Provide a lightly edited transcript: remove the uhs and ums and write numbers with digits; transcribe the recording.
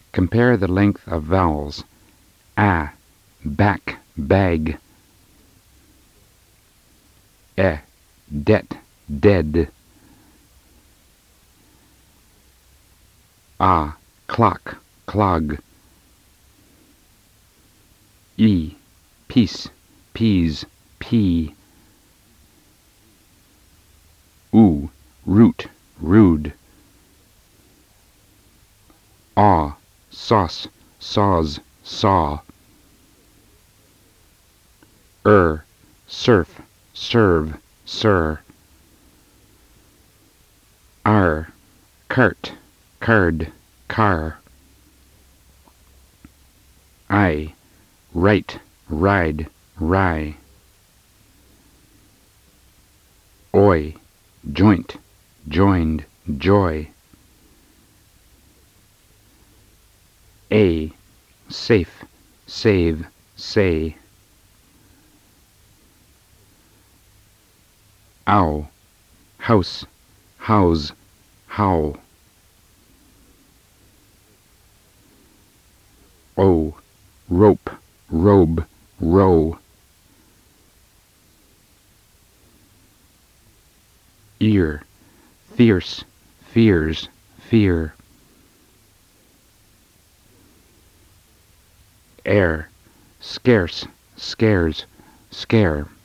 Compare the length of vowels. A, back, bag. E, det, dead. A, clock, clog. E, peace, peas, pea. Oo, root, rude. Aw, sauce, saws, saw. Surf, serve, sir. Cart, card, car. Right, ride, rye. Oi, joint, joined, joy. Safe, save, say. Ow, house, house, how. O, rope, robe, row. Ear, fierce, fears, fear. Air, scarce, scares, scare.